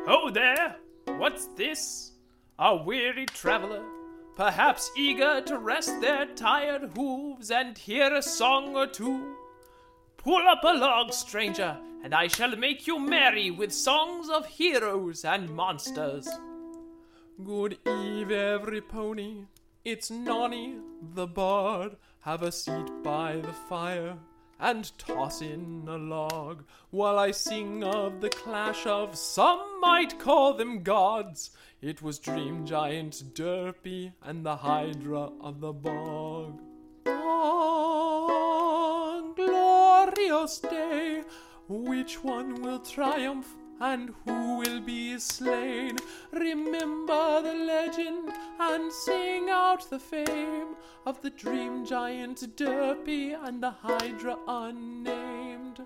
Ho there! What's this? A weary traveler, perhaps eager to rest their tired hooves and hear a song or two. Pull up a log, stranger, and I shall make you merry with songs of heroes and monsters. Good eve, every pony. It's Nonny, the bard. Have a seat by the fire and toss in a log while I sing of the clash of some might call them gods. It was Dream Giant Derpy and the Hydra of the bog. Oh, glorious day! Which one will triumph and who will be slain? Remember the legend and sing out the fame of the Dream Giant Derpy and the Hydra unnamed.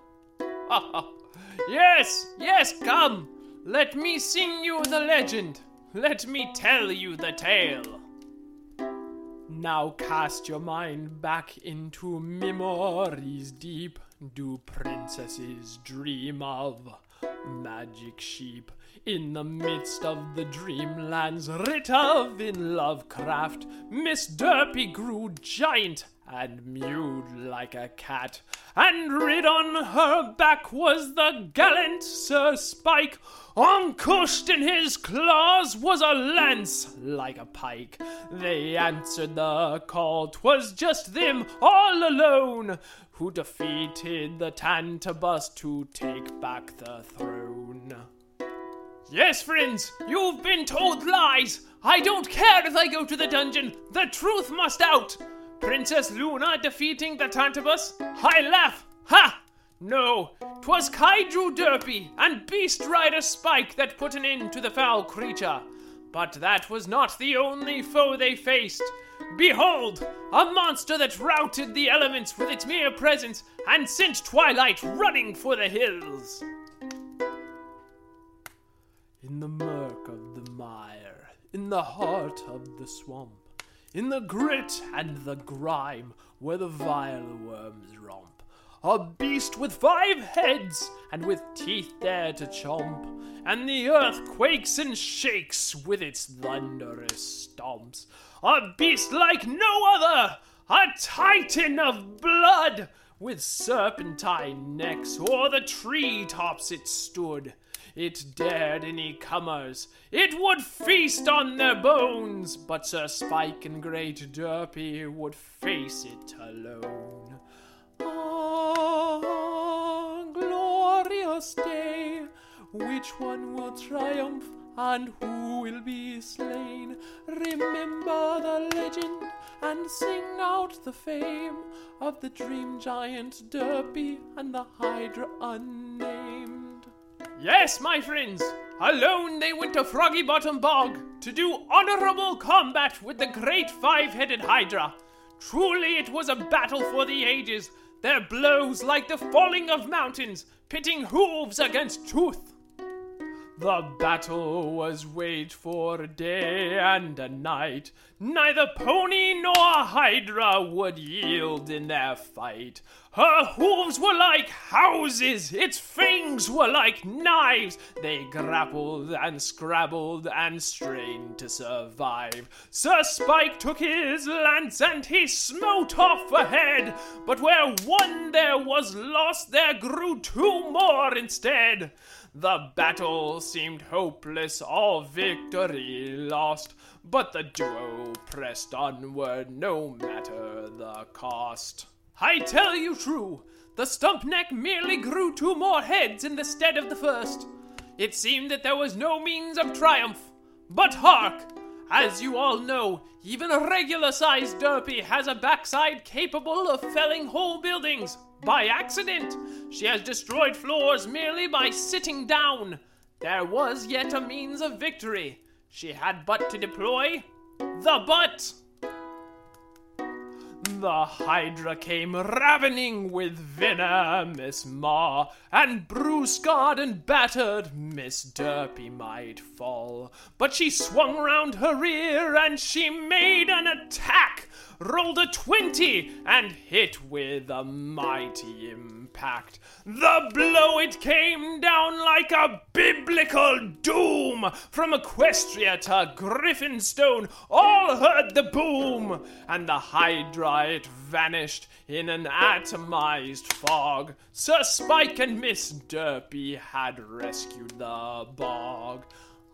Yes, come! Let me sing you the legend. Let me tell you the tale. Now cast your mind back into memories deep. Do princesses dream of magic sheep in the midst of the dreamlands writ of in Lovecraft? Miss Derpy grew giant and mewed like a cat, and rid on her back was the gallant Sir Spike. Uncushed in his claws was a lance like a pike. They answered the call, 'twas just them all alone who defeated the Tantabus to take back the throne. Yes, friends, you've been told lies. I don't care if I go to the dungeon. The truth must out. Princess Luna defeating the Tantabus? I laugh. Ha! No, 'twas Kaiju Derpy and Beast Rider Spike that put an end to the foul creature. But that was not the only foe they faced. Behold, a monster that routed the elements with its mere presence and sent Twilight running for the hills. In the murk of the mire, in the heart of the swamp, in the grit and the grime where the vile worms romp, a beast with 5 heads and with teeth there to chomp, and the earth quakes and shakes with its thunderous stomps. A beast like no other, a titan of blood, with serpentine necks o'er the treetops it stood. It dared any comers, it would feast on their bones, but Sir Spike and Great Derpy would face it alone. Ah, glorious day! Which one will triumph and who will be slain? Remember the legend and sing out the fame of the Dream Giant Derpy and the Hydra unnamed. Yes, my friends, alone they went to Froggy Bottom Bog to do honorable combat with the great 5-headed Hydra. Truly it was a battle for the ages, their blows like the falling of mountains, pitting hooves against tooth. The battle was waged for a day and a night. Neither pony nor Hydra would yield in their fight. Her hooves were like houses, its fangs were like knives. They grappled and scrabbled and strained to survive. Sir Spike took his lance and he smote off a head, but where one there was loss, there grew 2 more instead. The battle seemed hopeless, all victory lost, but the duo pressed onward no matter the cost. I tell you true, the Stumpneck merely grew 2 more heads in the stead of the first. It seemed that there was no means of triumph. But hark! As you all know, even a regular-sized Derpy has a backside capable of felling whole buildings. By accident, she has destroyed floors merely by sitting down. There was yet a means of victory. She had but to deploy the butt. The Hydra came ravening with venomous maw, and bruise-scarred and battered Miss Derpy might fall. But she swung round her rear and she made an attack, rolled a 20 and hit with a mighty impact. impact. The blow, it came down like a biblical doom. From Equestria to Griffinstone, all heard the boom. And the Hydra, it vanished in an atomized fog. Sir Spike and Miss Derpy had rescued the bog.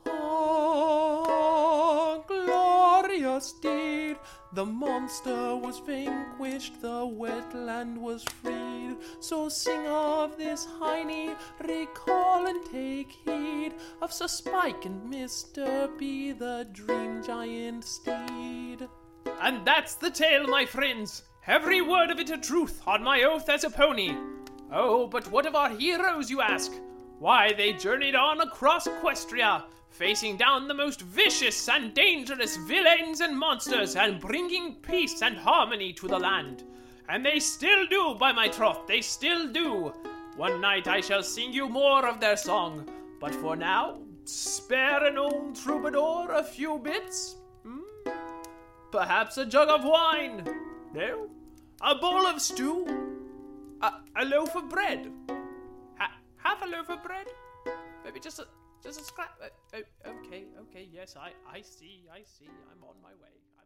Oh, glorious deed! The monster was vanquished, the wetland was freed. So sing of this hiney, recall and take heed of Sir Spike and Miss Derpy, the dream giant steed. And that's the tale, my friends, every word of it a truth, on my oath as a pony. Oh, but what of our heroes, you ask? Why, they journeyed on across Equestria, facing down the most vicious and dangerous villains and monsters, and bringing peace and harmony to the land. And they still do, by my troth, they still do. One night I shall sing you more of their song, but for now, spare an old troubadour a few bits? Perhaps a jug of wine? No? A bowl of stew? A loaf of bread? Half a loaf of bread? Maybe just a scrap. Okay, yes, I see, I'm on my way.